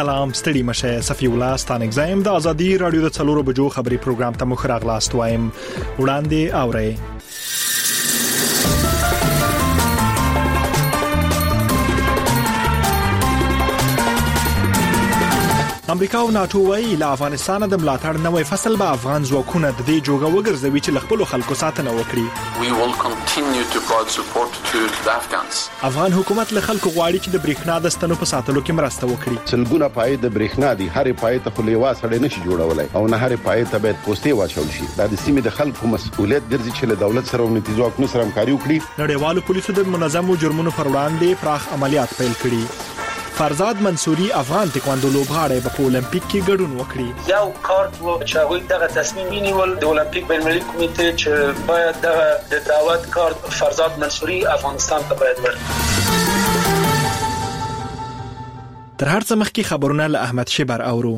سلام ستړي مشه صفي الله ستانک زایم د ازادي رادیو د 4 بجو خبري پروګرام ته مخ راغلاست وایم وړاندې اورئ. امریکا او ناتو وايي له افغانستان د ملاتړ نوې فصل به افغان ځواکونه د دې جوګه وګرځوي چې خپل خلکو ساتنه وکړي. We will continue to provide support to the Afghans. افغان حکومت له خلکو غواړي چې د بریښنا د ستنو په ساتلو کې مرسته وکړي. سلګونه پای د بریښنا دي هر پای ته خلیوا سره نشي جوړولای او نه هر پای ته باید پوسټي واچول شي. دا د سیمې د خلکو مسؤلیت ګرځي چې له دولت سره ونتي ځواکونو سره همکاري وکړي. نړیوالو پولیسو د منظمو جرمونو پر وړاندې پراخ عملیات پیل کړي. فرزاد منصوري افغان تکواندو لوبغاړی په اولمپیک کې ګډون وکړي. یو کارت و چې هغه دغه تصمیم نیول د اولمپیک بین‌المللي کمیټې چې باید د دعوت کارت فرزاد منصوري افغانستان ته باید ورکړي. تر هر څه مخکې خبرونه له احمد شبر اورو.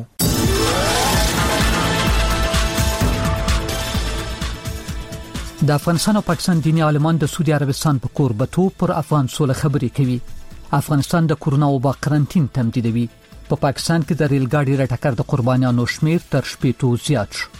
د افغانستان او پاکستان دیني عالمان د سعودي عربستان په کوربتو پر افغان سوله خبرې کوي. افغانستان د کورونا وبا قرنټین تمدیدوي. په پاکستان کې د ریل ګاډي رټکر د قربانیانو شمیر تر 80 زیات شو.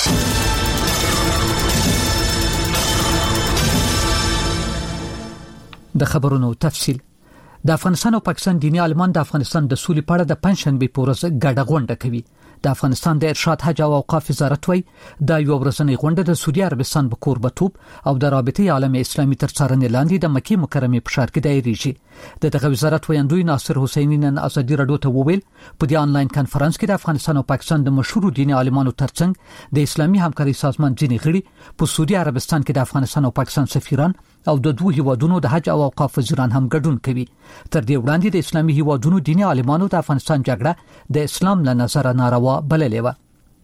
د خبرونو تفصیل. د افغانستان او پاکستان دیني عالمان د افغانستان د سولې په اړه د پنځشنبه په ورځ ګډه غونډه کوي. د افغانستان د ارشاد حج او اوقاف وزارت وایي دا یو ورځنی غونډه د سعودي عربستان په کوربتوب او د رابطې عالم اسلامي تر څارنې لاندې د مکه مکرمه په ښار کې دایریږي. دغه وزارت ویاندوی ناصر حسینی نن ازادي رادیو ته وویل په دې انلاین کانفرنس کې د افغانستان او پاکستان د مشهور دیني عالمانو ترڅنګ د اسلامي همکاري سازمان ځینې غړي په سعودي عربستان کې د افغانستان او پاکستان سفیران او د دوه هیوادونو د حج او اوقاف وزیران هم ګډون کوي. تر دې وړاندې د اسلامي هیوادونو دیني عالمانو د افغانستان جګړه د اسلام له نظره ناروا بللې و.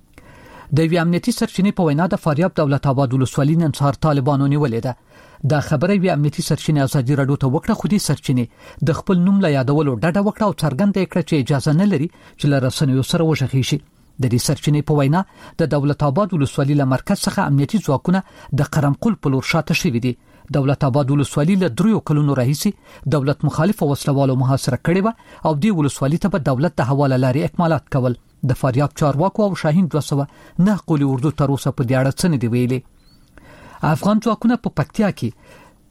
د وی امنیتي سرچینې په وینا د فاریاب دولت آباد ولسوالۍ نن سهار طالبانو نیولې ده. دا خبره وی امنیتي سرچینې ازادي رادیو ته وکړه خو دې سرچینې د خپل نوم له یادولو ډډه وکړه او څرګنده کړه چې اجازه نه لري چې له رسنیو سره وشخي شي. د دې سرچینې په وینا د دولت آباد ولسوالۍ له مرکز څخه امنیتي ځواکونه د قرمقل په لور شاته شوي دي. دولت آباد ولسوالۍ له 3 کلونو راهیسې دولت مخالف وسلوالو محاصره کړې و او د ولسوالۍ ته په دولت د حواله لارې اکمالات کول. د فاریاب چارواکو او شاهین 209 قولي اردو تر اوسه په دې اړه څه نه دی ویلي. افغان ځواکونه په پکتیا کې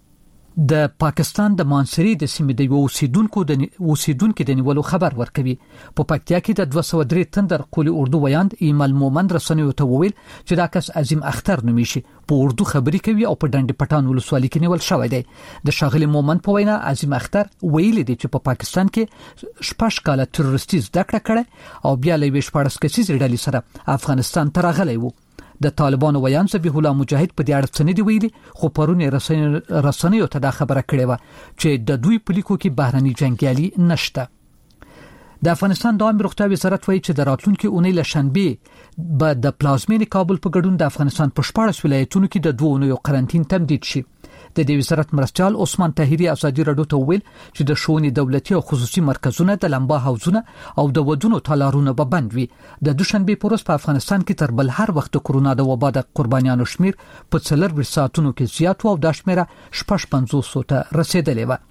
د پاکستان د مانسری د سیمې د اوسیدونکو د نیولو خبر ورکوي. په پکتیا کې د 203 تندر قولي اردو ویاند ایمل مومن رسنیو ته وویل چې دا کس عظیم اختر نومي شي په اردو خبري کوي او په ډنډ پټان ولسوالۍ کې نیول شوی دی. د شاغلي مومن په وینا عظیم اختر ویل دي چې په پاکستان کې شپږ کاله تروریستي زده کړه کړې او بیا له 14 کسیزې ډلې سره افغانستان ته راغلی و. د طالبانو ویان ذبیح الله مجاهد په دې اړه څه نه دی ویلي خو پرونی رسنیو ته دا خبره کړې و چې د دوی په لیکو کې بهرني جنگیالي نشته. د افغانستان د عامه روغتیا وزارت وایي چې د راتلونکي اونۍ له شنبه به د پلازمینې کابل په ګډون د افغانستان په 14 ولایتونو کې د 2 اونیو قرنټین تمدید شي. د دې وزارت مرستيال عثمان طاهری ازادي رادیو ته ویل چې د شونې دولتي او خصوصي مرکزونه د لمبا حوزونه او د ودونو تالارونه به بند وي. د دوشنبه په ورځ په افغانستان کې تر بل هر وخت کورونا د وبا د قربانیانو شمیر په 4 ساعتونو کې زیات او د شمیره 5500 ته رسیدلې و.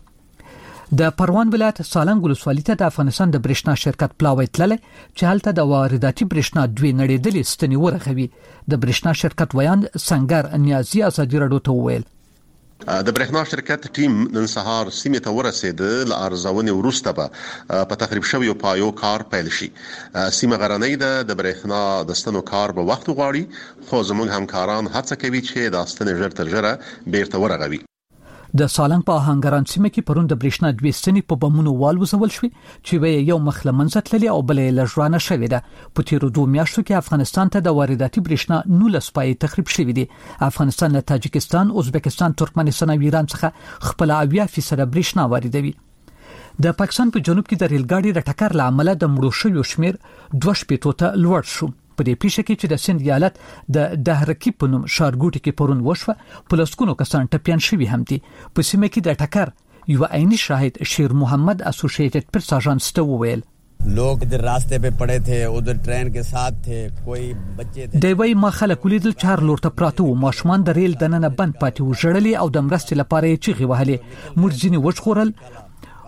د پروان ولایت سالنګ ولسوالۍ ته د افغانستان د برېښنا شرکت پلاوی تللی چې هلته د وارداتي برېښنا دوی نړیدلې ستنې ورغوي. د برېښنا شرکت ویاند سنگر نیازي ازادي رادیو ته ویل د برېښنا شرکت ټیم نن سهار سیمه ته ورسید ل ارزونې وروسته به په تخریب شوی پایو کار پیل شي. سیمه غرنۍ د برېښنا د ستنو کار به وخت غواړي خو زموږ همکاران هڅه کوي چې د ستنې ژر تر ژره بیرته ورغوي. د سالنګ په هنګران سیمه کې پرون د برېښنا دوی ستنې په بمونو والوزول شوې چې یو مخ له منځه تللې او بلې لژوانه شوې ده. په تیرو 2 میاشتو کې افغانستان ته د وارداتي برېښنا 19 پای تخریب شوې دي. افغانستان له تاجکستان، ازبکستان، ترکمنستان او ایران څخه خپل 80% برېښنا واردوي. د پاکستان په جنوب کې د ریل ګاډي د ټکر له امله د مړو شویو شمیر 2 ته لوړ شو. په دې پیښه کې چې د سند ایالت د دهرکی په نوم ښارګوټي کې پرون وشوه په لسکونو کسان ټپيان شوي هم دي. په سیمه کې د ټکر یو عیني شاهد شیر محمد اسوسییټډ پریس اژانس ته وویل लोग इधर रास्ते पे पड़े थे उधर ट्रेन के साथ थे कोई बच्चे थे. دوی ما خلک ولیدل چار لور ته پراته و ماشومان د ریل دننه بند پاتې و ژړلې او د مرستې لپاره یې چیغې وهلې. موږ ځینې وښخورل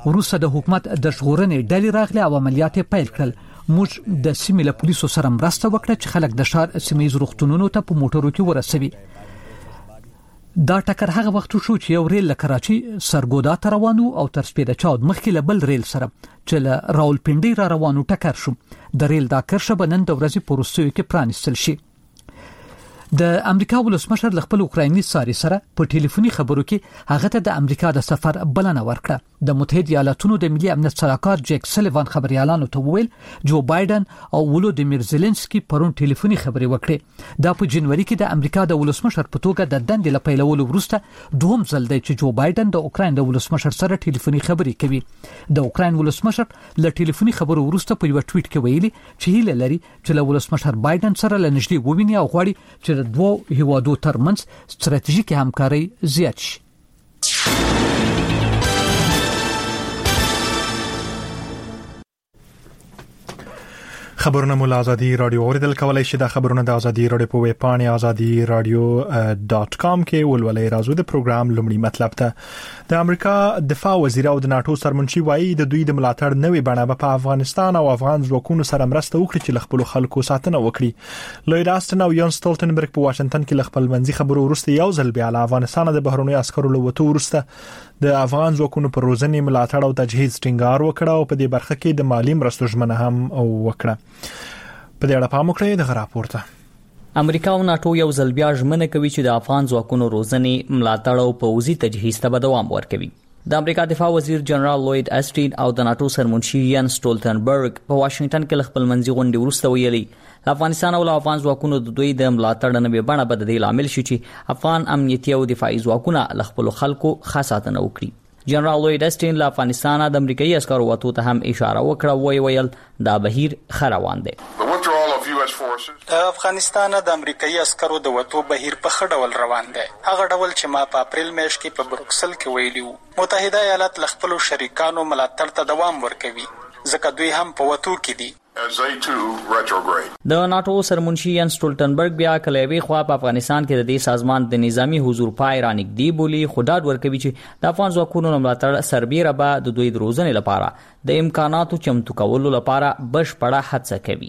وروسته د حکومت د ژغورنې ډلې راغلي او عملیات پیل کړل. موږ د سیمې له پولیسو سره مرسته وکړه چې خلک د ښار سیمې روغتونونو ته په موټرو کې ورسوي. دا ټکر هغه وخت شو چې یو ریل له کراچي سرګودا ته روانو او تر سپیده چاود مخکې له بل ریل سره چې له راولپنډي را روانو ټکر شو. د ریل دا کرښه به نن د ورځې په وروستیو کې پرانیستل شي. د امریکا ولسمشر له خپل اوکرایني ساري سره په ټلیفوني خبرو کې هغه ته د امریکا د سفر بلنه ورکړه. د متحده ایالاتونو د ملي امنیت سلاکار جیک سلیوان خبريالانو ته وویل جو بایدن او ولودیمیر زيلنسکي پرون ټلیفوني خبرې وکړې. دا په جنوري کې د امریکا د ولسمشر په توګه د دندې له پیلولو وروسته دوهم ځل دی چې جو بایدن د اوکراین د ولسمشر سره ټلیفوني خبرې کوي. د اوکراین ولسمشر له ټلیفوني خبرو وروسته په یو ټویټ کې ویلي چې هیله لري چې له ولسمشر بایدن سره لنږدې وویني او غواړي چې د دوه هیوادو ترمنځ ستراتیژیکي همکاري زیات شي. خبرونه مو له ازادي رادیو اوریدل کولای شي. د خبرونه د ازادي رادیو په ویب پاڼه azadi-radio.com کې ولولې راځو. د پروګرام لومړی مطلب ته د امریکا دفاع وزیر او د ناتو سرمنشي وایي د دوی د ملاتړ نوې بڼه په افغانستان او افغان ځواکونو سره مرسته وکړي چې خپل خلکو ساتنه وکړي. لوید آستن او یان سټولټنبرګ په واشنگټن کې خپل منځي خبرو وروسته یو ځل بیا له افغانستان د بهرنیو عسکرو له وټو وروسته د افغان ځواکونو پر روزنې ملاتړ او تجهیز ټینګار وکړ او په دې برخه کې د مالی مرستو ژمنه هم وکړه. په دې اړه پام وکړئ د راپورته. امریکا او ناتو یو ځل بیا ژمنه کوي چې د افغان ځواکونو روزنې ملاتړ او پوځي تجهیز ته دوام ورکوي. د امریکا دفاع وزیر جنرال لوید آستن او د ناتو سرمنشي یان سټولټنبرګ په واشنگټن کې خپل منځي غونډه وروسته ویلي افغانستان او افغان ځواکونو د دوی د ملاتړ نوې بڼه به د لامل شي چې افغان امنیتي او دفاعي ځواکونه خپل خلکو خاصاتنه وکړي. جنرال لوید آستن له افغانستان د امریکایي عسکرو وټو ته هم اشاره وکړه. ویل دا بهیر خروان دی. د افغانستان د امریکایي عسکرو د وټو بهیر په خړ ډول روان دی. هغه ډول چې ما په اپریل میاشت کې په بروکسل کې ویلي وو متحده ایالات له خپل شریکانو ملاتړ ته دوام ورکوي ځکه دوی هم په وټو کې دي. د ناتو سرمنشي یان سټولټنبرګ بیا کلیوي خوا په افغانستان کې د دې سازمان د نظامی حضور پای رانګدي بولی خداد ورکوي چې د افغان ځواکونو ملاتړ سربیره به د دوی د روزنې لپاره د امکاناتو چمتو کولو لپاره بشپړه هڅه کوي.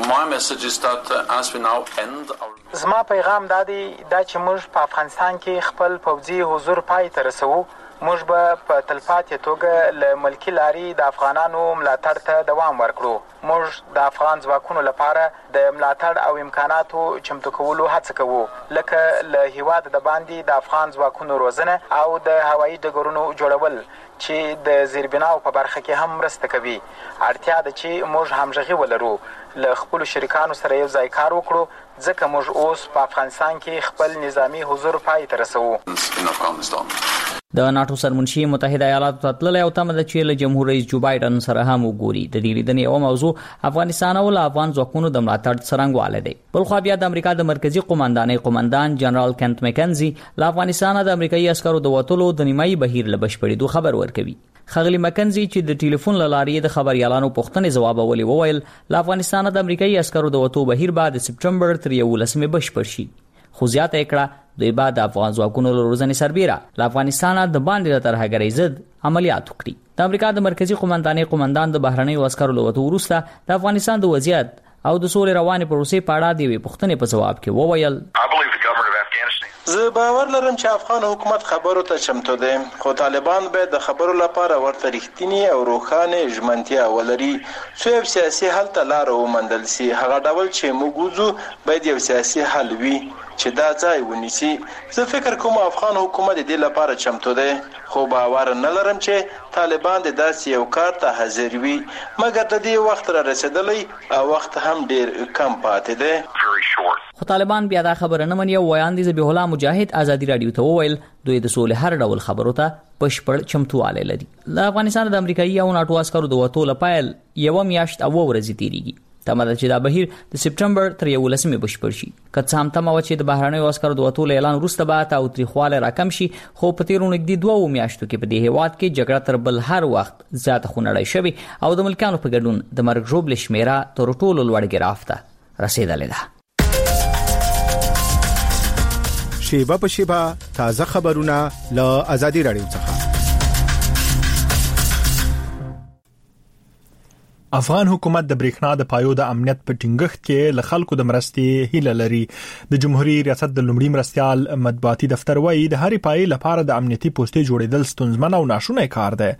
زما پیغام دا چې موږ په افغانستان کې خپل پوځي حضور پای ته رسوو. موږ به په تلپاتې توګه له ملکی لاري د افغانانو ملاتړ ته دوام ورکړو. موږ د افغان ځواکونو لپاره د ملاتړ او امکاناتو چمتو کولو هڅه کوو لکه له هیواد د باندې د افغان ځواکونو روزنه او د هوایي ډګرونو جوړول چې د زیربناو په برخه کې هم مرسته کوي. اړتیا ده چې موږ همغږي ولرو له خپل شریکانو سره یو ځای کار وکړو ځکه موږ اوس په افغانستان کې خپل نظامی حضور پای ته رسوو. د ناتو سرمنشي متحده ایالاتو ته تللی او تمه ده چې له جمهور رئیس جو بایدن سره هم وګوري. د دې لیدنې یو موضوع افغانستان او افغان ځواکونو د ملاتړ څرنګوالی دی. بل خو بیا د امریکا د مرکزی قومندان جنرال کنت مکنزي له افغانستان د امریکایي عسکرو د وټلو د نیمایي بهیر له بشپړېدو خبر ورکوي. خغلی مکنزي چې د ټلیفون له لارې د خبريالانو پوښتنې ځوابولې وویل له افغانستان د امریکایي عسکرو د وټو بهیر بعد د سپټمبر تر 11 بشپړ شي. خو زیاته کړه دوی بعد افغان ځواکونو له روزنې سربیره له افغانستان د باندې له ترهګرۍ ضد عملیات وکړي. د امریکا د مرکزی قومندان د بهرنیو عسکرو له وټو وروسته د افغانستان د وضعیت او د سولې روانې پروسې په اړه د پوښتنې په جواب کې وویل زه باور لرم چې افغان حکومت خبرو ته چمتو دی خو طالبان به د خبرو لپاره ورته رښتینی او روښانه ژمنتیا ولري چې یو سیاسي حل ته لار وموندل شي. هغه ډول چې موږ وځو باید یو سیاسي حل وي چې دا ځای ونیسي. زه فکر کوم افغان حکومت دې لپاره چمتو دی خو باور نه لرم چې طالبان د داسې یو کار ته حاضر وي مګر د دې وخت را رسیدلی او وخت هم ډیر کم پاتې دی. خو طالبان بیا دا خبره نه مني او وړاندې ذبیح الله مجاهد ازادي رادیو ته وویل دوی د سولې هر ډول خبرو ته بشپړ چمتوالی لري. د افغانستان د امریکایي او ناتو عسکرو د وټو لپاره یو میاشت او ورځې تیریږي. تمه ده چې دا بهیر د سپټمبر تر 11 بشپړ شي. که څه هم تمه و چې د بهرنیو عسکرو د وټو اعلان وروسته به تاوتریخوالی راکم شي خو په تیرو نږدې 2 میاشتو کې په دې هیواد کې جګړه تر بل هر وخت زیاته خونړۍ شوې او د ملکانو په ګډون د مرګ ژوبلې شمیره تر ټولو لوړ ګراف ته رسیدلې ده. شیبه په شیبه تازه خبرونه له ازادي رادیو څخه. افغان حکومت د برېښنا د پایو د امنیت په ټینګښت کې له خلکو د مرستې هیله لري. د جمهوریت ریاست د لومړي مرستيال مطبوعاتي دفتر وایي د هرې پای لپاره د امنیتي پوسټې جوړېدل ستونزمن او ناشونی کار دی.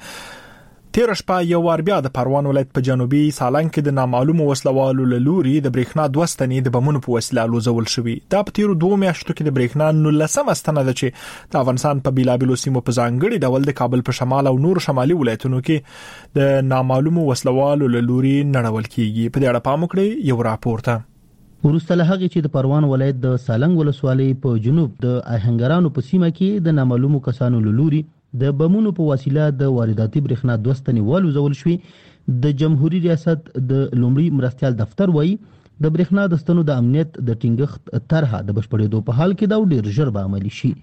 تیر شپه یو وار بیا د پروان ولایت په جنوبي سالنګ کې د نامعلومو وسلوالو له لوري د برېښنا 2 ستنې د بمونو په وسیله لوزول شوې. دا په تیر 2 میاشتو کې د برېښنا 19 ستنه ده چې د افغانستان په بیلابیلو سیمو په ځانګړي ډول د کابل په شمال او نور شمالي ولایتونو کې د نامعلومو وسلوالو له لوري نړول کیږي. په دې اړه پام وکړئ یو راپور ته. ورسته له هغه چې د پروان ولایت د سالنګ ولسوالۍ په جنوب د اهنګرانو په سیمه کې د نامعلومو کسانو له لوري د بمونو په وسیله د وارداتي برېښنا 2 ستنې والوزول شوې. د جمهوریت ریاست د لومړي مرستيال دفتر وایي د برېښنا د ستنو د امنیت د ټینګښت طرحه د بشپړېدو په حال کې دا ډېر ژر به عملي شي.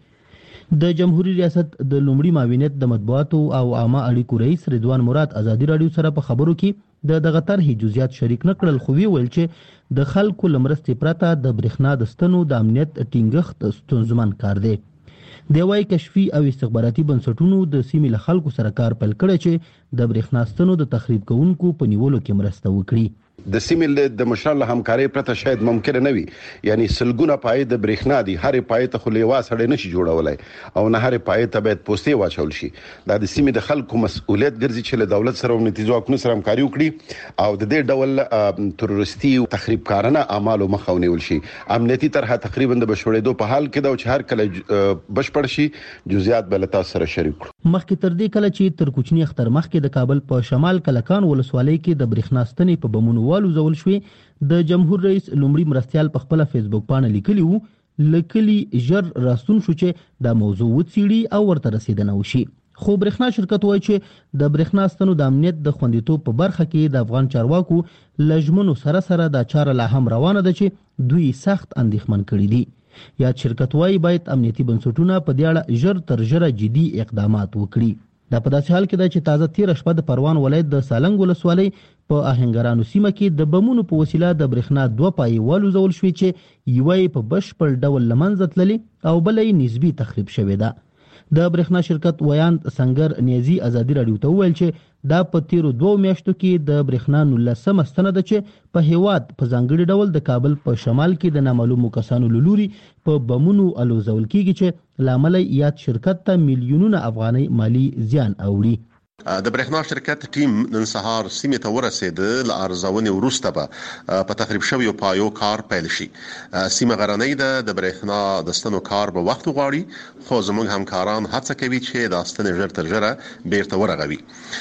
د جمهوریت ریاست د لومړي معاونیت د مطبوعاتو او عامه اړیکو رئیس رضوان مراد ازادي رادیو سره په خبرو کې دغه طرحې جزئیات شریک نکړل، خو ویل چې د خلکو لمرستې پرته د برېښنا د ستنو د امنیت ټینګښت ستونزمن کار دی. د وای کشفي او استخباراتي بنسټونو د سیمې له خلکو سره کار پیل کړی چې د برېښنا ستنو د تخریب کوونکو په نیولو کې مرسته وکړي. د سیمې د مشرانو همکاري پرته شاید ممکن نه وي، یعنی سلګونه پای د برېښنا دي، هرې پای ته خو لیوا سړی نشي جوړولای او نه هرې پای ته باید پوسټې واچول شي. دا د سیمې د خلکو مسؤلیت ګرځي چې له دولت سره او نتیجو حکومت سره همکاري وکړي او د دې ډول تروریستي او تخریب کارانه اعمالو مخه ونیول شي. امنیتي طرحه تقریبا د بشوړېدو په حال کې دا چې هر کله بشپړ شي جزئیات به له تاسو سره شریک کړو. مخکې تر دې کله چې تر کوچني اختر مخکې د کابل په شمال کلکان ولسوالۍ کې د برېښنا ستنې په بمونو والوزول شوې. د جمهور رئیس لومړي مرستيال په خپل فیسبوک باندې لیکلی وو لکلی ژر راستون شو چې دا موضوع وڅېړي او ورته رسیدنه وشي. خو برېښنا شرکت وایي چې د برېښنا ستنو د امنیت د خوندیتوب په برخه کې د افغان چارواکو لجمنو سره دا چاره لا هم روانه ده چې دوی سخت اندېښمن کړي دي. یا شرکت وایي باید امنیتي بنسټونه په دې اړه ژر تر ژره جدي اقدامات وکړي. دا په داسې حال کې ده چې تازه تیر شپه د پروان ولایت د سالنګ ولسوالۍ په اهنګرانو سیمه کې د بمونو په وسیله د برېښنا 2 پای والوزول شوې چې یوه په بشپړ ډول لمنځه تللې او بلې نسبی تخریب شوې ده. د برېښنا شرکت ویاند سنگر نیازي ازادي رادیو ته وویل چې دا په تیرو 2 میاشتو کې د برېښنا 19 ستنه ده چې په هیواد په ځانګړي ډول د کابل په شمال کې د نامعلومو کسانو له لوري په بمونو الوزول کیږي چې لامل یاد شرکت ته میلیونونه افغانۍ مالی زیان اوړي. د برېښنا شرکت ټیم نن سهار سیمه ته ورسېد. ل ارزونې وروسته په تخریب شویو پایو کار پیل شي. سیمه غرنۍ د برېښنا د ستنو کار په وخت غواړي، خو زموږ همکاران هڅه کوي چې د ستنې ژر تر ژره بیرته ورغوي.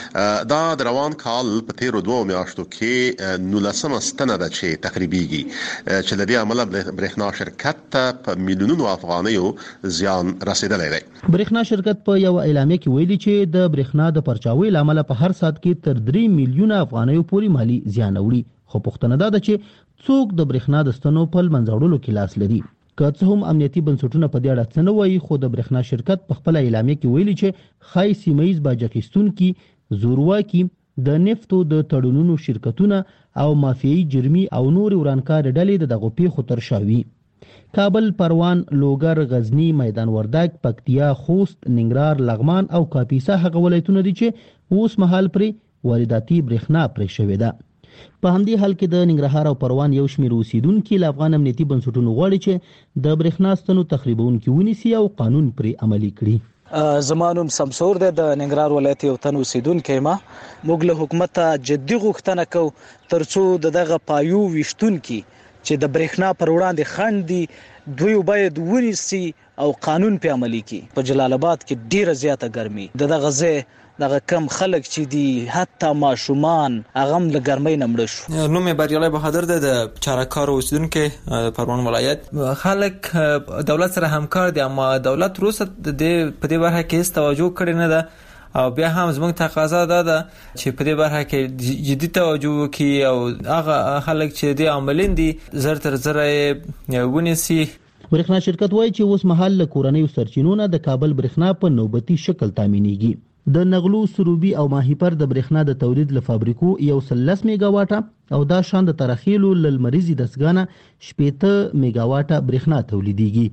دا د روان کال په تیرو 2 میاشتو کې 19 ستنه ده چې تخریبيږي، چې د دې عمله برېښنا شرکت ته په میلیونونو افغانیو زیان رسیدلی دی. برېښنا شرکت په یو اعلامیه کې ویلي چې د برېښنا د پرچاوي لامل په هر سات کې تر 3 میلیونه افغانیو پورې مالی زیان اوړي. خو پوښتنه ده چې څوک د برېښنا د ستنو په منځوړلو کې لاس لري. که څه هم امنیتي بنسټونه په دې اړه څه نه وایي، خو د برېښنا شرکت په خپل اعلامیه کې ویلي چې خای سیمایي باجاکستونکي زورواکي د نفتو د تړونونو شرکتونه او مافیایي جرمي او نور ورانکار ډلې دغه پیښو تر شاوي. کابل، پروان، لوګر، غزنی، میدان وردګ، پکتیا، خوست، ننګرهار، لغمان او کاپیسا هغه ولایتونه دي چې اوس مهال پرې وارداتي برېښنا پرې شوې ده. په همدې حال کې د ننګرهار او پروان یو شمېر اوسیدونکو له افغان امنیتي بنسټونو غواړي چې د برېښنا ستنو تخریبونکو ونیسي او قانون پرې عملي کړي. زمانوم سمسور د ننګرهار ولایت یو تن اوسیدونکو موږ له حکومت ته جدي غوښتنه کوو ترڅو دغه پایو وشتونکو چې د برېښنا پر وړاندې خنډ دي دوی باید ونیسي او قانون په عملي کړي. په جلال آباد کې ډیره زیاته ګرمي دغه ځای دغه کم خلک چې دي حتی ماشومان هغه د ګرمۍ نه مړه شو. نوم یې بریالي بهادر دی، د چارهکار اوسیدونکو پروان ولایت. خلک دولت سره همکار دي، اما دولت روسه په دې برخه کې هیڅ توجه کړې نه ده او بیا هم زموږ تقاضا ده چې په دې برخه کې جدي توجه وکړي او هغه خلک چې د عملین دي زر تر زره ونیسي. برېښنا شرکت وایي چې اوس مهال له کورنیو سرچینو د کابل برېښنا په نوبتي شکل تامینېږي. د نغلو، سروبي او ماهیپر د برېښنا د تولید له فابریکو 110 میگا واټه او دا شان د ترخیلو لمریزي دستګانه 80 میگا واټه برېښنا تولیدېږي.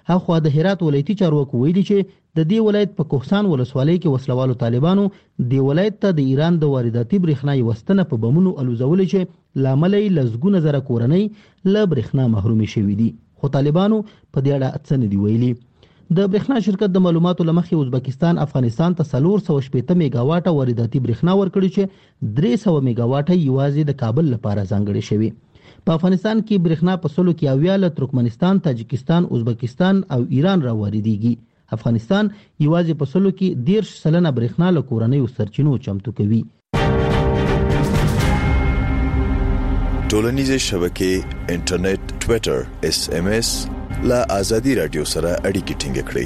هغه د هرات ولایتي چارواکو ویلي چې د دې ولایت په کوهستان ولسوالۍ کې وسلوالو طالبانو د ولایت ته د ایران د وارداتي برېښنا یوستنه په بمونو الوزولې چې لامل یې لزګونه زره کورنۍ له برېښنا محرومي شوې دي، خو طالبانو په دې اړه څه نه دي ویلي. د برېښنا شرکت د معلوماتو لمخې ازبکستان افغانستان ته 480 میگاواټه وارداتي برېښنا ورکړي چې 300 میگاواټه یوازې د کابل لپاره ځانګړي شوی. په افغانستان کې برېښنا په سلو کې اویا له ترکمنستان، تاجکستان، ازبکستان او ایران را واردېږي. افغانستان یوازې په سلو کې 10% برېښنا له کورنیو سرچینو چمتو کوي. ټولنیزې شبکې، انټرنیټ، ټوئیټر، SMS لا آزادي رادیو سره اړیکې ټینګ کړئ.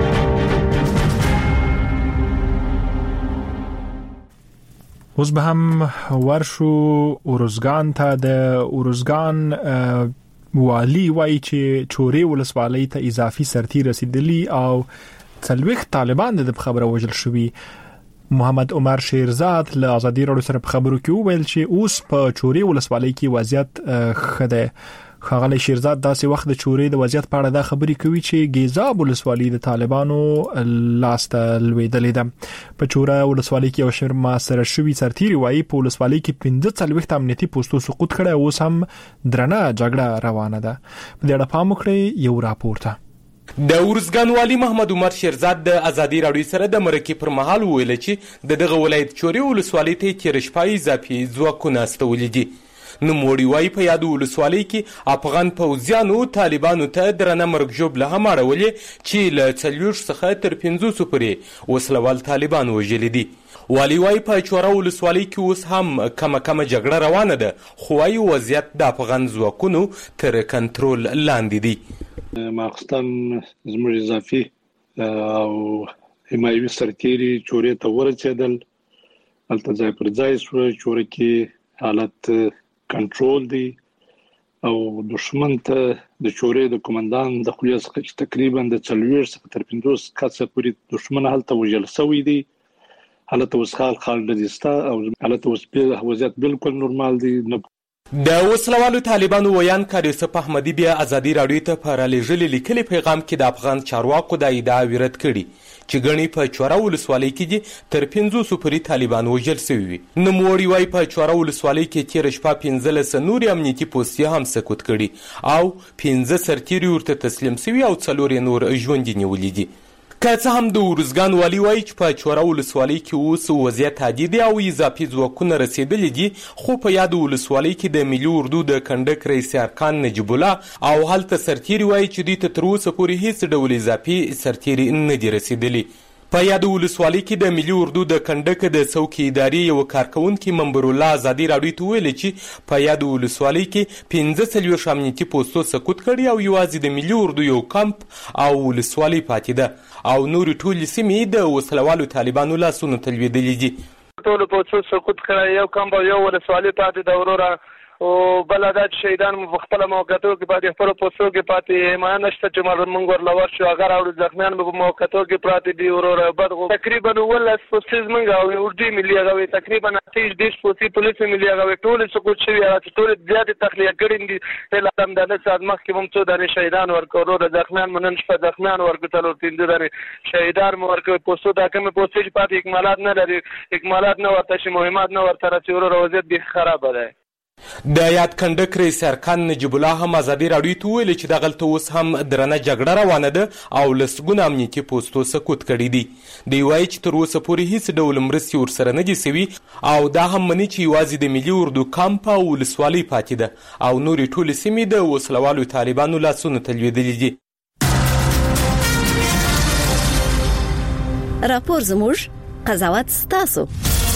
اوس به هم ورشو اورزګان ته. د اورزګان والی وایي چې چوري ولسوالۍ ته اضافي سرتي رسیدلی او 40 طالبان د خبره وژل شوی. محمد عمر شیرزاد له آزادي رادیو سره په خبرو کې ویل چې اوس په چوري ولسوالۍ کې وضعیت خده. خاغلی شیرزاد داسې وخت د چوري د وضعیت په اړه دا خبرې کوي چې ګیزاب ولسوالۍ د طالبانو لاسته لویدلې ده. په چوره ولسوالۍ کې یو شمېر محاصره شوي سرتیري وایي په ولسوالۍ کې 45 امنیتي پوسټو سقوط کړی، اوس هم درنه جګړه روانه ده. په دې اړه پام وکړئ یو راپور ته. د اورزګان والی محمد عمر شیرزاد د آزادي رادیو سره د مرکې پر مهال ویل چې دغه ولایت چوري ولسوالۍ ته تیر شپه اضافي ځواکونه استولي دي. نوموړي وایي په یاد ولسوالۍ کې افغان پوځیانو طالبانو ته درنه مرګ ژوبله هم اړولې چې له 40 څخه تر 500 پورې وسلوال طالبان وژلي دي. والی وایي په چوره ولسوالۍ کې اوس هم کمه جګړه روانه ده، خو وایي وضعیت د افغان ځواکونو تر کنټرول لاندې دي. ماخستان زموږ اضافي او حمایوي سرتیري چورې ته ورسېدل، هلته ځای پر ځای شو. چوره کې حالت کنټرول دی او دشمن ته د چورې د کمانډان د خلیه څخه تقریبا د 40 څخه تر 50 کسه پورې دشمن هلته وژل شوی دی. حالت اوس خال دستا او حالت اوس په وضعیت بالکل نورمال دی. د وسلوالو طالبانو ویان کار یوسف احمدی بیا آزادي رادیو ته پر لېږلي لیکلي پیغام کې د افغان چارواکو د ادعا ویرت کړي چې ګڼي په چوره ولسوالۍ کې تر 500 پورې طالبان وژل شوي وي. نوموړي وایي په چوره ولسوالۍ کې تیر شپه 15 نورې امنیتي پوستې هم سقوط کړي او 15 سرتیري ورته تسلیم شوي او 4 نور ژوندي نیولي دي. که څه هم د اورزګان والی وایي چې په چوره ولسوالۍ کې اوس وضعیت عادي دی او اضافي ځواکونه رسېدلي دي، خو په یاد ولسوالۍ کې د ملي اردو د کنډک رئیس ارکان نجیب الله او هلته سرتیري وایي چې دوی ته تر اوسه پورې هیڅ ډول اضافي سرتیري نه دي رسېدلي. په یاد ولسوالۍ کې د ملي اردو د کنډک د څوکۍ ادارې یو کارکونکي منبر الله آزادي رادیو ته ویل چې په یاد ولسوالۍ کې 15 امنیتي پوسټو سقوط کړي او یوازې د ملي اردو یو کمپ او ولسوالۍ پاتې ده او نور ټول سیمې د وسلوالو طالبانو لاسونو ته لوېدلې دي. ټول پوسټو سقوط کړي، یو کمپ او یو ولسوالۍ پاتې ده وروره. او بلدات شهیدان په خپل موقعیتو کې پاتې خپل پوسټو کې پاتې ایمان نشته چې موږ ورلور شو هغه راوړو ځخمیان په موقعیتو کې پاتې دي وروره. بدغو تقریبا ولس پوسټز منګه او اردي ملي هغه تقریبا 30 پوسټي پولیس ملي هغه ټول سقوط شوی هغه ټول زیات تخلیه کړي دي. له هم د سات مخکې هم څو د شهیدان ورکوړو ځخمیان منن شپه ځخمیان ورکړل او 3 شهیدان ورکوي پوسټو دا کوم پوسټ پاتې اکمالات نه لري، اکمالات نه ورته شي، مهمات نه ورته رسي وروره. وضعیت به خراب ده. د یاد کنډک رئیس ارکان نجیب الله هم آزادي رادیو ته ویل چې دغلته اوس هم درنه جګړه روانه ده او لسګونه امنیتي پوسټو سقوط کړي دي. دوی وایي چې تر اوسه پورې هیڅ ډول مرستې ورسره نه دي سوي او دا هم مني چې یوازې د ملي اردو کمپ او ولسوالۍ پاتې ده او نورې ټولې سیمې د وسلوالو طالبانو لاسونو ته لوېدلې دي. راپور زموږ، قضاوت ستاسو.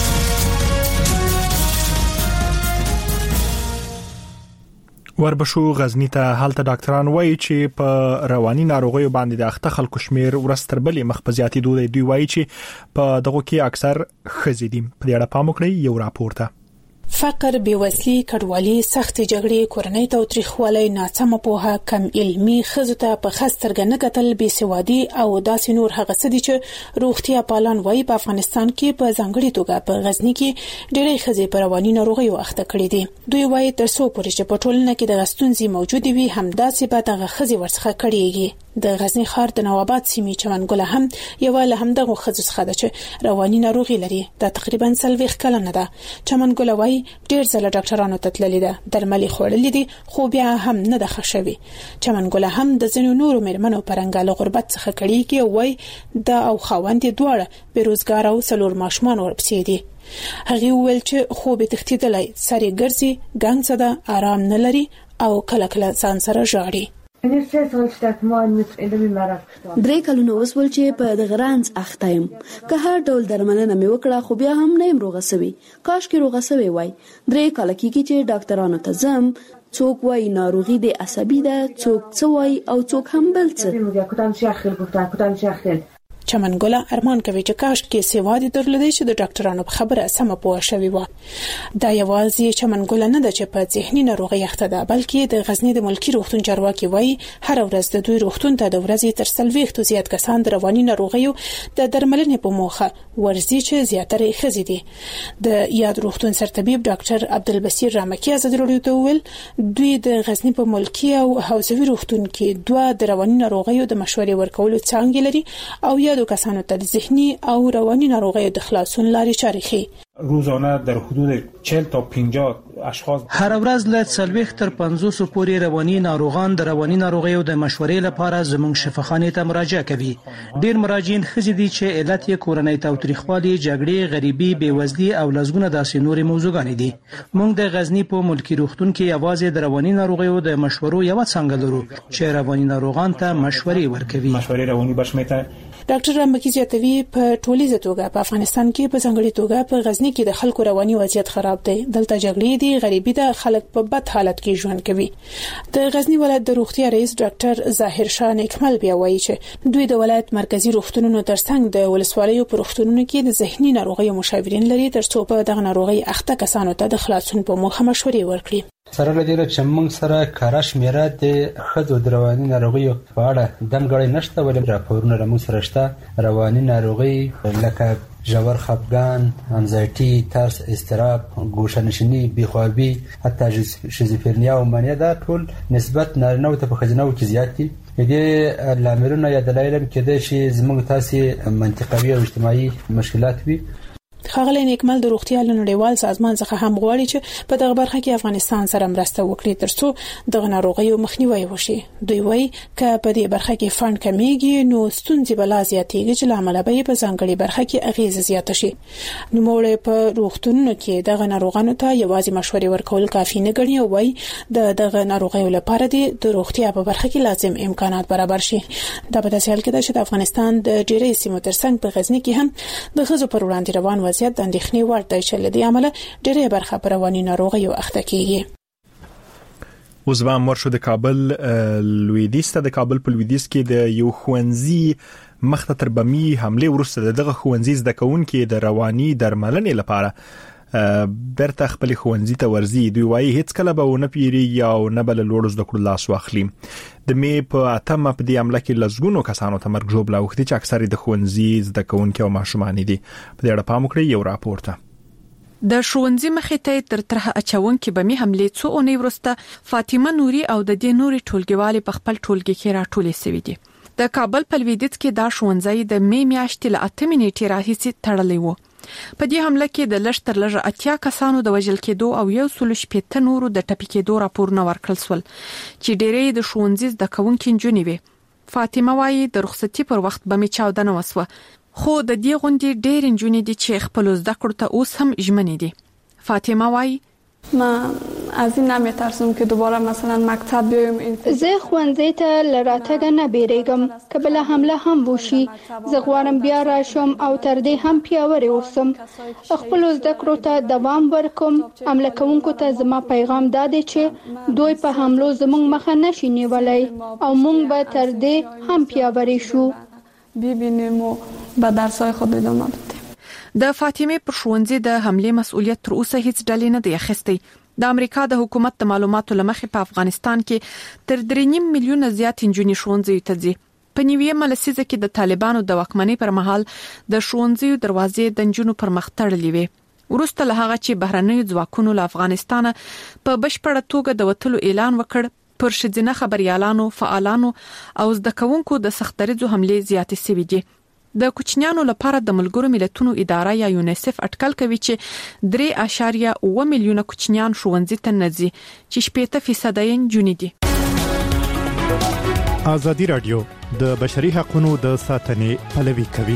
وربشو غزنی ته هلته ډاکټران وایي چې په رواني ناروغیو باندې د اخته خلکو شمیر ورځ تر بلې مخ په زیاتېدو دی. دوی وایي چې په دغه کې اکثر ښځې دي. په دې اړه پام وکړئ یو راپور ته. فقر، بیوزلي، کډوالي، سخت جګړې، کورنۍ تاوتریخوالی، ناڅمه پوهه، کم علمي، ښځو ته په ښه سترګه نه کتل، بېسوادي او داسې نور هغه څه دي چې روغتیا پالان وایي په افغانستان کې په ځانګړې توګه په غزني کې ډېرې ښځې په رواني ناروغیو اخته کړي دي. دوی وایي تر څو پورې چې په ټولنه کې دغه ستونزې موجودې وي همداسې به دغه ښځې ورڅخه کړېږي. د غزنی ښار د نواباد سیمې چمنګله هم یو له همدغه خصوص خده چې رواني ناروغي لري. دا تقریبا 40 کلنه ده. چمنګله وای ډیر ځله ډاکټرانو ته تللی ده، درملې خوړلې دي، خو بیا هم نه ده ښه شوې. چمنګله هم د ځینو نورو مېرمنو پرنګاله غربت څخه کړيږي، وای دا او خاوند دواړه بیروزګار او څلور ماشومان ورپسې دي. هغه ویل چې خوب تختیدلای ساري ګرځي، ګنګ صدا آرام نه لري او کله کله ځان سره ژاړي. 3 کلونه وسول چې په دغه رانځ اخته یم. که هر ډول درملنه مې وکړه خو بیا هم نه یم روغه سوي. کاش کې روغه سوي وای. 3 کال کېږي چې ډاکټرانو ته ځم، څوک وای ناروغي د عصبي ده، څوک څه وای او څوک هم بل څه. چمنګله ارمان کوي چې کاش کې سیوادي درلودي چې د ډاکټرانو په خبره سم پوه شوي و. دا یوازې چمنګله نه ده چې په ذهني ناروغي اخته ده، بلکې د غزنی د ملکی روغتون چارواکي وایي هر ورځ د دوی روغتون ته د ورځې تر 40 زیات کسان د رواني ناروغیو د درملنې په موخه ورزي چې زیاتره ښځې دي. د یاد روغتون سرطبيب ډاکټر عبدالبصیر رامکی ازادي راډیو ته ویل دوی د غزنی په ملکی او حوزوي روغتون کې دوه د رواني ناروغیو د مشورې ورکولو څانګې لري او یادو کسانو ته د ذهني او رواني ناروغیو د خلاصون لارې چارې ښيي. روزانه در حدود 40 تا 50 اشخاص هر ورځ له 40 تر 50 پورې رواني ناروغان د رواني ناروغیو د مشورې لپاره زموږ شفاخانه ته مراجعه کوي. ډیر مراجعین ښځې دي چې علت یې کورنۍ تاوتریخوالي، جګړې، غریبي، بیوزلي او لزګونه داسې نورې موضوعګان دي. موږ د غزنی په ملکی روغتون کې یوازې د رواني ناروغیو د مشورو یو څنګه لرو چې رواني ناروغان ته مشورې ورکوي. مشورې رواني بشمیته. ډاکټر رامکی زیاتوي په ټولیزه توګه په افغانستان کې په ځنګړي توګه په غزنی کې د خلکو رواني وضعیت خراب دی. دلته جګړې دي، غریبي ده، خلک په بد حالت کې ژوند کوي. د غزنی ولایت د روغتیا رئیس ډاکټر ظاهر شاه نیکمل بیا وایي چې دوی د ولایت مرکزی روغتونونو ترڅنګ د ولسوالیو پر روغتونونو کې د ذهني ناروغیو مشاورین لري ترڅو په دغه ناروغي اخته کسانو ته د خلاصون په موخه مشورې ورکړي. سره لدی چې موږ سره کارا شمیره د خځو د رواني ناروغیو په اړه دمګړی نشته، ولې راپورونه موږ سره شته. رواني ناروغي لکه ژور خپګان، انزایټي، ترس، اضطراب، ګوښه‌نشیني، بېخوابي، حتی شیزوفرنیا او مانیا دا ټول نسبت نارینه‌و ته په ښځینه‌و کې زیات دي. دې لاملونه یا دلایل هم کېدای شي زموږ تاسې منطقوي او اجتماعي مشکلات وي. ښاغلی نیکمل د روغتیا نړیوال سازمان څخه هم غواړي چې په دغه برخه کې افغانستان سره مرسته وکړي ترڅو دغه ناروغیو مخنیوي وشي. دوی وایي چې په دې برخه کې فند کمیږي نو ستونزې بل زیاتېږي چې لامل به په ځانګړي برخه کې اغیز زیات شي. نو موږ په روغتونونو کې دغه ناروغانو ته یوازې مشورې ورکول کافي نه ګڼي او وایي دغه ناروغیو لپاره د روغتیا په برخه کې لازم امکانات برابر شي. دا په داسې حال کې ده چې د افغانستان د ډېرې سیمو ترڅنګ په غزنی کې هم د ښځو پر وړاندې روان وضعیت د اندېښنې وړ دی چې لدې عمله ډېرې برخه پر رواني ناروغیو اخته کیږي. اوس به مرشد د کابل لویدیځ ته د کابل په لویدیځ کې د یو ښوونځي مخته تر بمي حمله وروسته دغه ښوونځي زده کوونکي د رواني درملنې لپاره برته خپل ښوونځي ته ورځي. دوی وايي هیڅ کله به ونه پیریږي او نه بل لوړ زده کړو لاس واخلي. د می په اتمه په دې عمله کې لزګونو کسانو ته مرګ ژوبله وختي چې اکثره د ښوونځي زده کوونکي او ماشومان دي. په دې اړه پام وکړئ یو راپور ته. د ښوونځي مخې ته تر طرح اچونکي بمي حمله څو اونۍ وروسته فاطمه نوري او د دې نوري ټولګیوالې په خپل ټولګي کې راټولې سوي دي. د کابل په لویدیځ کې دا ښوونځي د می میاشتې له 8 نیټې راهیسې تړلې وو. په دې حمله کې د لږ تر لږه 80 کسانو د وژل کېدو او 115 نورو د ټپي کېدو راپورونه ورکړل شول چې ډېرې د ښوونځي زده کوونکي نجونې وي. فاطمه وايي د رخصتي پر وخت به می چاودنه وسوه، خو د دې غونډې ډېر نجونې دي چې خپل زده کړو ته اوس هم ژمنې دي. فاطمه وايي من از این نمیترسم که دوباره مثلا مکتب بیایم. زه ښوونځي ته لراتګ نه بیریږم، که بل حمله هم وشي زه غواړم بیا راشم او تر دې هم پیاوړی اوسم، خپل زده کړو ته دوام ورکوم. عمله کوونکو ته زما پیغام دا دی چې دوی په حملو زموږ مخه نشي نیولای او موږ به تر دې هم پیاوړی شو. ببینیم و به درسای خود ادامه بدیم. د فاطمه پر ښوونځي د حمله مسؤلیت تر اوسه هیڅ ډلې نه دی اخیستی. د امریکا د حکومت د معلوماتو لمخې په افغانستان کې تر 3.5 میلیونه زیات نجونې ښوونځي ته ځي. په نیویمه لسیزه کې د طالبانو د واکمنۍ پر مهال د ښوونځي دروازې د نجونو پر مخ تړلې وې. وروسته له هغه چې بهرنیو ځواکونو له افغانستان په بشپړه توګه د وټلو اعلان وکړ، پر شذینه خبريالانو فعالانو او زده کوونکو د سختریزو حمله زیاتې شوې دي. د کوچنیانو لپاره د ملګرو ملتونو اداره یا یونیسف اټکل کوي چې 3.1 میلیونه کوچنیان ښوونځي ته نه ځي چې 80% یې نجونې دي. ازادي رادیو د بشري حقوقو د ساتنې پلوي کوي.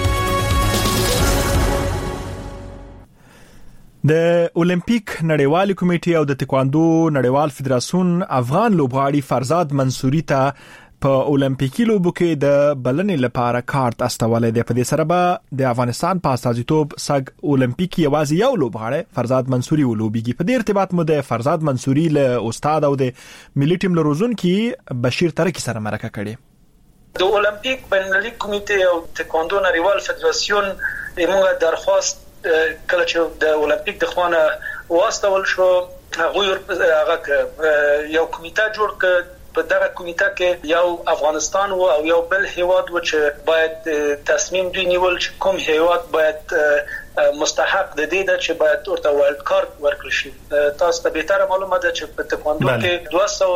د اولمپیک نړیوال کمیټې او د تکواندو نړیوال فدراسیون افغان لوبغاړي فرزاد منصوري ته په اولمپیکي لوبو کې د بلنې لپاره کارت استولې ده. په دې سره به د افغانستان په استازیتوب سګ اولمپیکي یوازې یو لوبغاړی فرزاد منصوري ولوبيږي. په دې ارتباط مو د فرزاد منصوري له استاد او د ملي ټیم له روزونکي بشیر ترکی سره مرکه کړې. د اولمپیک بین‌المللي کمیټې او تکواندو نړیوال فدراسیون موږ درخواست کله چې د اولمپیک د خوانه واستول شو هغه یو کمیټه جوړ کړ. په دغه کمیټه کې یو افغانستان او یو بل هیواد و چې باید تصمیم دی نیول چې کوم هیواد باید مستحق د دې چې باید ورته وایلډ کارت ورکړي شي. تاسو ته به تر معلومه ده چې په تکواندو کې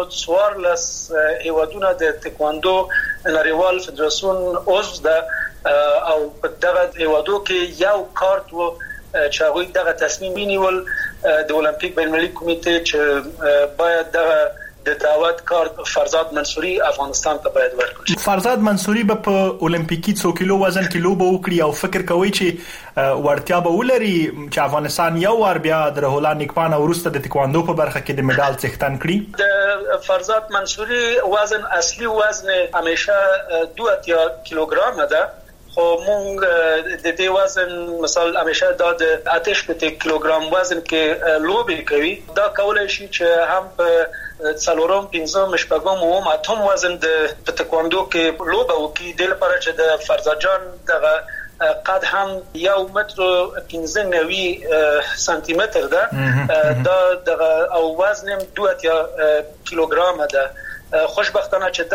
214 هیوادونه د تکواندو نړیوال فدراسیون عضو ده او په دغه هیوادو کې یو کارت و چې هغه دغه تصمیم نیول د اولمپیک بین‌المللي کمیټې چې باید دغه د دعوت کارت فرزاد منصوري افغانستان ته باید ورکړي. فرزاد منصوري به په اولمپیکي 100 کیلو وزن کې لوبه وکړي او فکر کوي چې ورتیا به ولري چې افغانستان یو ور بیا د رهولان نیکپان ورسته د تکواندو په برخه کې د مډال څښتن کړي. د فرزاد منصوري وزن اصلي وزن همیشه 2 کیلوګرام ده خو مونږ د دې وزن مثلا همیشه د 8 کیلوګرام وزن کې لوبي کوي. دا کولای شي چې هم په څلورم پنځم شپږم او اتم وزن د تکواندو کې لوبه وکړي. د لپاره چې د فرزاد جان دغه قد هم 1.15 سانتي متر ده دا او وزن هم 2 کیلوګرام ده. خوشبختانه چې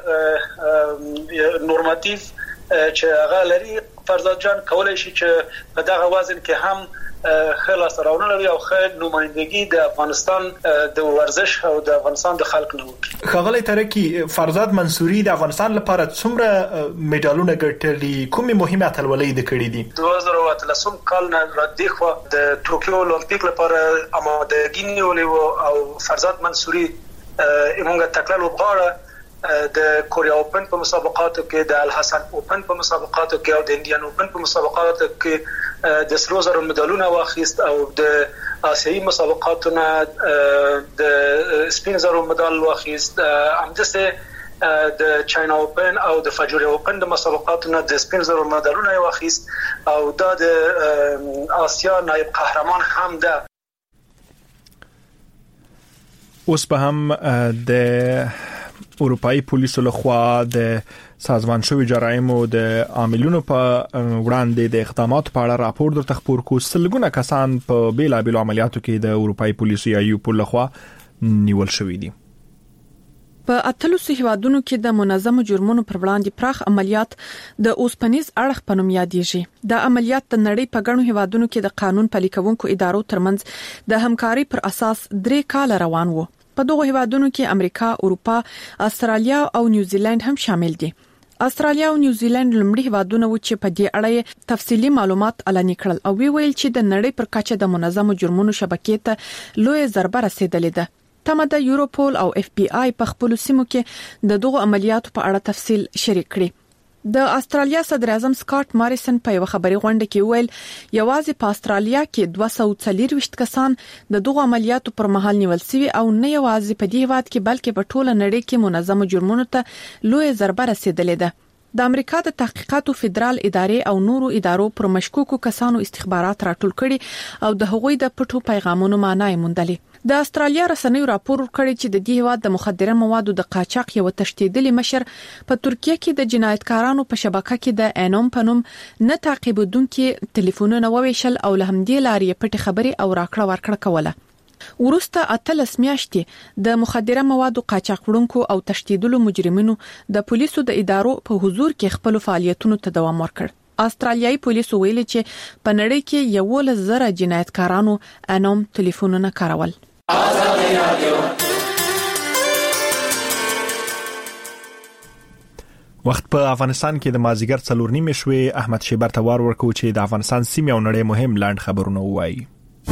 دغه نورماتیو چې هغه لري فرزاد جان کولای شي چې په دغه وزن کې هم خلاص راونه لري او خل نمائندګي د افغانستان د ورزش او د افغانستان د خلک نه وکړي. خغلی ترکی فرزاد منصوري د افغانستان لپاره څومره میډالونه ګټلي کومه مهمه اتلولۍ د کړې دي؟ 2013 کال نه را دی خو د ټوکیو اولمپیک لپاره آمادګي نیولې او فرزاد منصوري موږ تکړه لوبغاړه د کوریا اوپن په مسابقاتو کې د الحسن اوپن په مسابقاتو کې او د انډین اوپن په مسابقاتو کې د 3000 مډالونه واخیست او د آسیایي مسابقاتو نه د سپینزرو مډال واخیست. همدسه د چاینا اوپن او د فجوري اوپن د مسابقاتو نه د سپینزرو مډالونه واخیست او دا د آسیا نایب قهرمان هم ده. اوس په هم د اروپאי پولیسو لخوا د سازمان شوی جرایمو د عاملونو په وړاندې د اقداماتو په اړه راپور درته خبر کو. سلګونه کسان په بیلابیلو عملیاتو کې د اروپאי پولیسو یا یو په لخوا نیول شوی دي. په اتلسو هیوادونو کې د منظم جرمونو پر وړاندې پراخ عملیات د اوسپنیز اړخ په نوم یادېږي. د عملیات د نړۍ په ګڼو هیوادونو کې د قانون پلي کوونکو ادارو ترمنځ د همکاري پر اساس 3 کال روان وو. په دغه هیوادونو کې امریکا، اروپا، استرالیا او نیوزیلند هم شامل دي. استرالیا او نیوزیلند لمړي هیوادونه و چې په دې اړه تفصیلی معلومات اعلان کړل او ویل چې د نړۍ پر کچه د منظم جرمونو شبکې ته لوی ضربه رسیدلې ده. تمه د یوروپول او اف بی آی په خپل سیمو کې د دغه عملیاتو په اړه تفصیل شریک کړي. د استرالیا صدر اعظم سکاٹ ماریسن په یو خبري غونډه کې ویل یوازې په استرالیا کې 240 کسان د دغه عملیاتو پر مهال نیول شوي او نه یوازې په دې هیواد کې بلکې په ټوله نړۍ کې منظم جرمونو ته لوی ضربه رسیدلې ده. د امریکا د تحقیقاتو فدرال ادارې او نورو ادارو پر مشکوکو کسانو استخبارات راټول کړي او د هغوی د پټو پیغامونو معنی موندلې. د استرالیا رسنیو راپور ورکړی چې د دې هیواد د مخدره موادو د قاچاق یو تشدیدلي مشر په ترکیه کې د جنایتکارانو په شبکه کې د انوم پنوم نه تعقیبودونکو ټلیفونونه وویشل او له همدې لارې پټ خبري او راکړه ورکړه کوله. ورسته 13 میاشتې د مخدره موادو قاچاق وړونکو او تشدیدلو مجرمینو د پولیسو د ادارو په حضور کې خپل فعالیتونو ته دوام ورکړ. استرالیایي پولیسو ویلي چې په نړۍ کې 11,000 جنایتکارانو انوم ټلیفونونه کارول. وخت په افغانستان کې د مازیګر 4:30 شوې. احمد شیبر توار ورکو چې د افغانستان سیمه او نړۍ مهم لاند خبرونه وایي.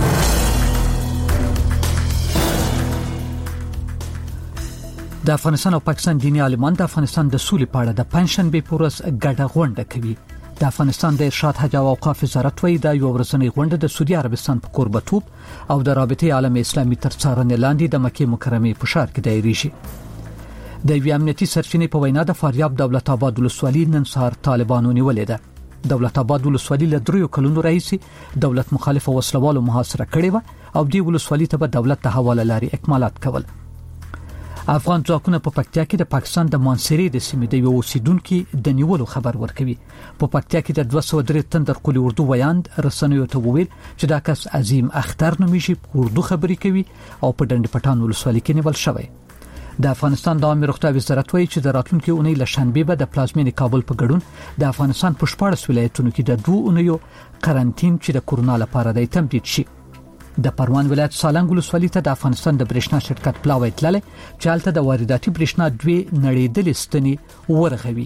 د افغانستان او پاکستان دیني عالمان د افغانستان د سولې په اړه د پنځشنبه په ورځ ګډه غونډه کوي. د افغانستان د ارشاد حج او اوقاف وزارت وایي دا یو ورځنی غونډه د سعودي عربستان په قربتوب او د رابطې عالم اسلامي تر څارنې لاندې د مکه مکرمه په ښار کې دایریږي. د وی امنیتي سرچینې په وینا د فاریاب دولت آباد ولسوالۍ نن سهار طالبانو نیولې ده. دولت آباد ولسوالۍ له 3 کلونو راهیسې دولت مخالف وسلوالو محاصره کړې و او د ولسوالۍ ته به دولت ته حواله لري اکمالات کول. افغان ځواکونه په پکتیا کې د پاکستان د مانسری د سیمې د یو اوسیدونکو د نیولو خبر ورکوي. په پکتیا کې د 203 تندر قلی اردو ویاند رسنیو ته وویل چې دا کس عظیم اختر نومیږي، اردو خبري کوي او په ډنډ پټان ولسوالۍ کې نیول شوی. د افغانستان د عامه روغتیا وزارت وایي چې د راتلونکي اونۍ له شنبه به د پلازمینې کابل په ګډون د افغانستان په 14 ولایتونو کې د 2 اونیو قرنټین چې د کورونا لپاره د تمدید شي. د پروان ولایت سالنګ ولسوالۍ ته د افغانستان د برېښنا شرکت پلاوی تللی چې هلته د وارداتي برېښنا 2 نړیدلې ستنې ورغوي.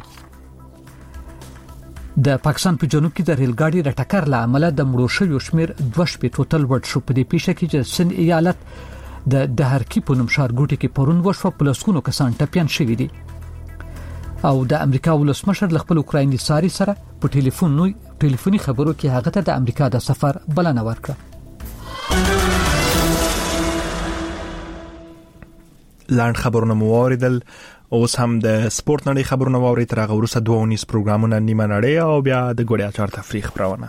د پاکستان په جنوب کې د ریل ګاډي د ټکر له امله د مړو شویو شمیر 2 ټوټل ورډ شو. په دې پیښه کې چې سند ایالت د دهرکی په نوم ښارګوټي کې پرون وشو پلسکونو کسان ټپيان شوي دي. او د امریکا ولسمشر ل خپل اوکرایني ساري سره په ټلیفوني خبرو کې هغه ته د امریکا د سفر بلنه ورکړه. لاند خبرونه موریدل. اوس هم د سپورت نړۍ خبرونه ووري. تر هغه وروسته 2 پروګرامونه نیمه نړۍ او بیا د ګوړیا چار تفریح خبرونه.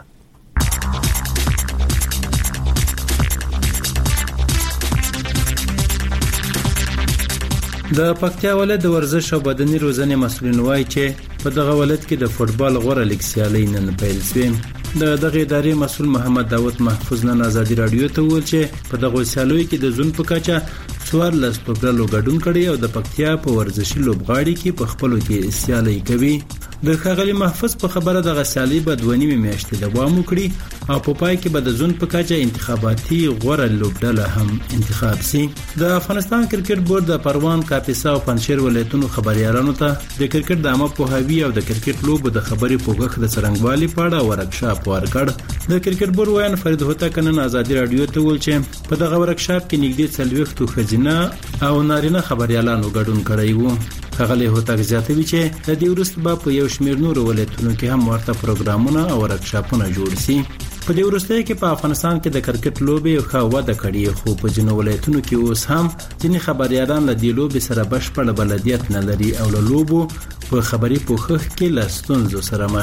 د پکتیا ولایت د ورزش او بدني روزنې مسؤلین وایي چې په دغه ولایت کې د فوتبال غوړه لیګ سیالي نن پیل شوه. د دغه ادارې مسؤل محمد داوود محفوظ نن آزادي رادیو ته وویل چې په دغه سیالیو کې د زون په کچه 14 پروګرامو ګډون کړي او د پکتیا په ورزشي لوبغاړي کې په خپلو کې سیالي کوي. د خغلی محفوظ په خبره د غسیالي به 2 میاشتې دوام وکړي او په پای کې به د زون په کچه انتخاباتي غوړه لوبډله هم انتخاب شي. د افغانستان کرکټ بورډ د پروان، کاپیسا او پنځشیر ولایتونو خبريالانو ته د کرکټ د عامه پوهاوی او د کرکټ لوبو د خبري پوښښ د څرنګوالي په اړه ورکشاپ ورکړ. د کرکټ بورډ وایي فرید هوتک نن آزادي رادیو ته ویل چې په دغه ورکشاپ کې نږدې 40 خزینه او نارینه خبريالانو ګډون کړی وو. خغلی هوتک زیاتوي چې د دې وروسته به په یو شمېر نور ولایتونو کې هم ورته پروګرامونه او ورکشاپونه جوړ شي. په دې وروسته کې په افغانستان کې د کرکټ لوبي ښه وده کړې، خو په ځینو ولایتونو کې اوس هم ځینې خبريالان له دې لوبي سره بشپړ بلدیت نه لري او له لوبو په خبري پوښښ کې له ستونزو سره مخ